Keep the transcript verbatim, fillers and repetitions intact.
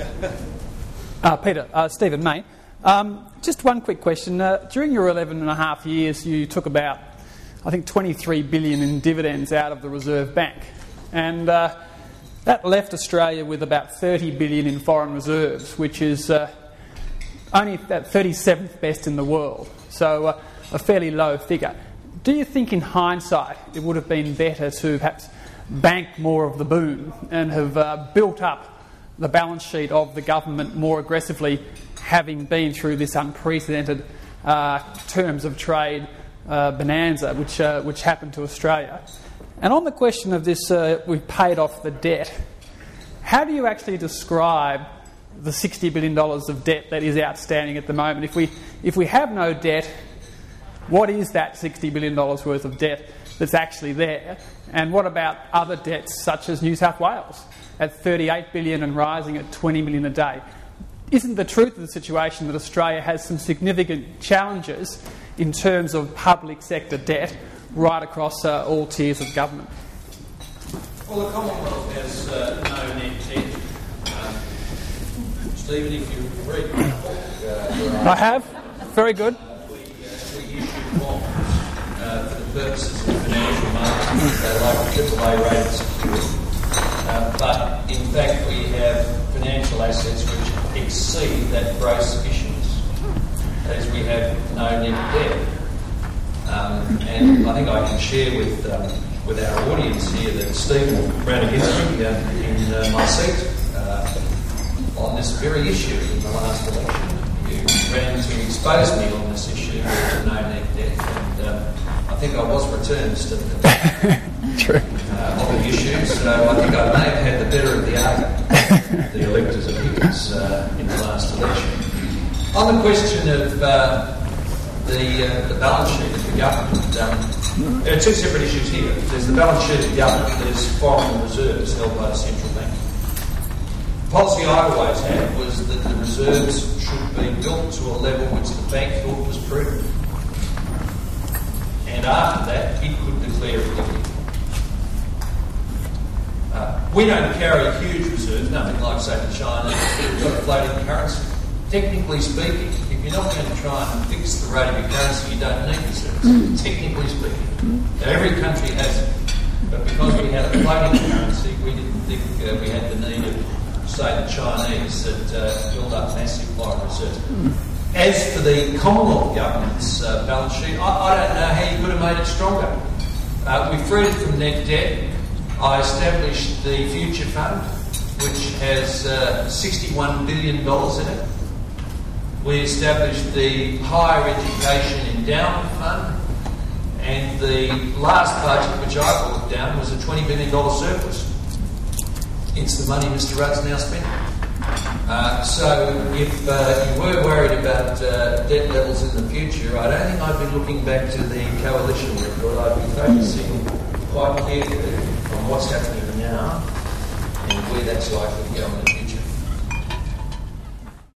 Uh, Peter, uh, Stephen May. Um, just one quick question. Uh, during your eleven and a half years, you took about, I think, twenty-three billion dollars in dividends out of the Reserve Bank. And uh, that left Australia with about thirty billion dollars in foreign reserves, which is uh, only that thirty-seventh best in the world. So uh, a fairly low figure. Do you think in hindsight it would have been better to perhaps bank more of the boom and have uh, built up the balance sheet of the government more aggressively, having been through this unprecedented uh, terms of trade uh, bonanza which uh, which happened to Australia? And on the question of this, uh, we've paid off the debt. How do you actually describe the sixty billion dollars of debt that is outstanding at the moment? If we if we have no debt, what is that sixty billion dollars worth of debt that's actually there? And what about other debts such as New South Wales at thirty-eight billion dollars and rising at twenty million dollars a day? Isn't the truth of the situation that Australia has some significant challenges in terms of public sector debt right across uh, all tiers of government? Well, the Commonwealth has uh, no net debt. Uh, Stephen, if you read my book, uh, I have. Very good. Uh, we, uh, we issue bonds uh, for the purposes of financial markets. They're like triple A rated security. Uh, but in fact, we have financial assets which exceed that gross issuance, as we have no net debt. Um, and I think I can share with um, with our audience here that Stephen ran against me um, in uh, my seat uh, on this very issue in the last election. You ran to expose me on this issue of no net debt, and um, I think I was returned, Stephen. True. Uh, on the issue, so I think I may have had the better of the argument, the electors' opinions uh, in the last election. On the question of uh, the uh, the balance sheet of the government, um, there are two separate issues here. There's the balance sheet of the government, there's foreign reserves held by the central bank. The policy I always had was that the reserves should be built to a level which the bank thought was prudent. And after that, it could declare a dividend. Uh, we don't carry huge reserves, nothing like, say, the Chinese. We've got a floating currency. Technically speaking, if you're not going to try and fix the rate of your currency, you don't need reserves. Mm. Technically speaking. Now, every country has it. But because we had a floating currency, we didn't think uh, we had the need of, say, the Chinese that uh, build up massive foreign reserves. Mm. As for the Commonwealth Government's uh, balance sheet, I, I don't know how you could have made it stronger. Uh, we freed it from net debt. I established the Future Fund, which has uh, sixty-one billion dollars in it. We established the Higher Education Endowment Fund, and the last budget, which I brought down, was a twenty billion dollars surplus. It's the money Mister Rudd's now spending. Uh, so if uh, you were worried about uh, debt levels in the future, I don't think I'd be looking back to the coalition record. I'd be focusing quite carefully on what's happening now and where that's likely to go in the future.